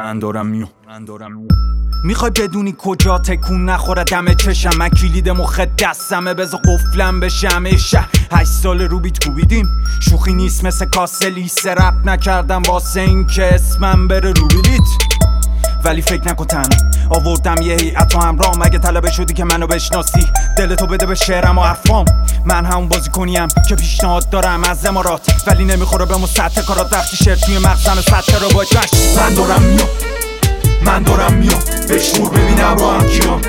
میخوای بدونی کجا تکون نخوره دم چشم؟ من کلید مخ دستمه بذار قفلم بشم. 8 سال رو بیت کوبیدیم، شوخی نیست مثل کاسه لیسه. رپ نکردم واسه این که اسمم بره رو بلیت، ولی فکر نکن تنها آوردم یه هیئت و همراه. مگه طلبه شدی که منو بشناسی؟ دلتو بده به شعرم و حرفام. من همون بازی کنیم که پیشنهاد دارم از امارات، ولی نمیخوره به سطح کارات. وقتی شعر توی مغزم سطح رو باید جشن. من دارم میام بشمور ببینم رو هم کیام.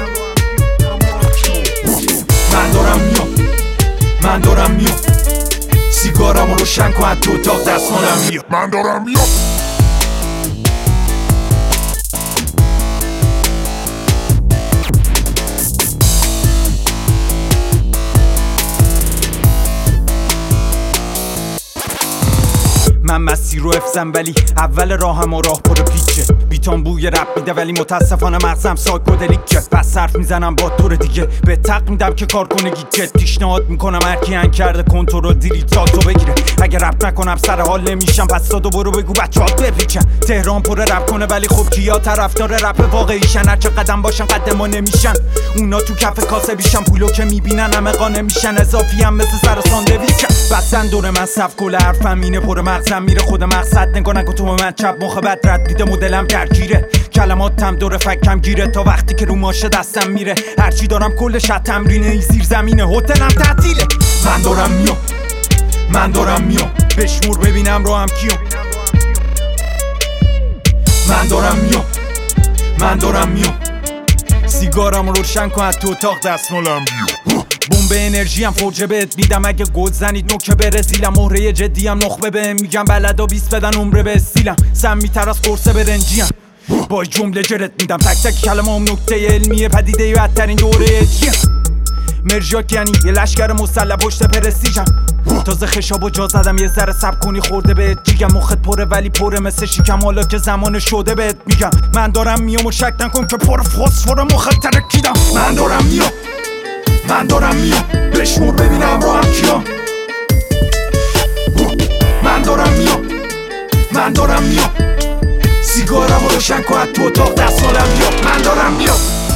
من دارم میام سیگارم رو روشن کن تو اتاق دستمالم میام. من دارم میام. من مسیر رو افزم ولی اول راهم و راه پر پیچه. بیتام بوی رپ میده ولی متاسفانه مغزم سایکودلیکه. پس حرف میزنم با طور دیگه، به تق میدم که کار کنه گیجت. پیشنهاد میکنم هرکی هنگ کرده کنترل دیلیتاتو بگیره. اگه رپ نکنم سر حال نمیشم، پس دادو برو بگو بچه‌هات بپیچن. تهران پر رپ کنه ولی خب کیا طرفدار رپ واقعیشن؟ هرچه قدم باشن قد ما نمیشن. اونا تو کف کاسه بیشن، پولو که میبینن همه قانه میشن. اضافی هم مثل سر ساندویچ. بسن دور من صف کل حرفم اینه پر مغزم میره. خود مقصد نگاه نکن تو من چپ مخ بد رد میده. مدلم درگیره کلماتم دور فکم گیره. تا وقتی که رو ماشه دستم میره هرچی دارم کلش تمرینه. این زیر زمینه هتلم تعطیله. من دارم میام بشمور ببینم رو هم کیام. من دارم میام سیگارم رو روشن کن تو اتاق دستمالم بیام. بمب انرژی هم فوجه بهت میدم اگه گل زنید نوکه بره زیلم. مهره جدی هم نخبه بهم میگم بلدا 20 بدن عمره به استیلم. سمی‌تر از قرصه برنجی هم با جمله جرت میدم. تک تک کلمه هم نکته علمیه پدیده بدترین دوره اجیه. مرژاک یعنی یه لشکر مسلح پشت پرستیجم. تازه خشابو جا زدم یه ذره سب کنی خورده بهت جیگم. مخت پره ولی پره مثل شیکم، حالا که زمان شده بهت میگم. من دارم میام و شک نکن که پر فسفر مخت ترکیدم. من دارم میام بشمور ببینم رو هم کیام. من دارم میام سیگارم رو روشن کن تو اتاق دستمالم بیام. من دارم میام.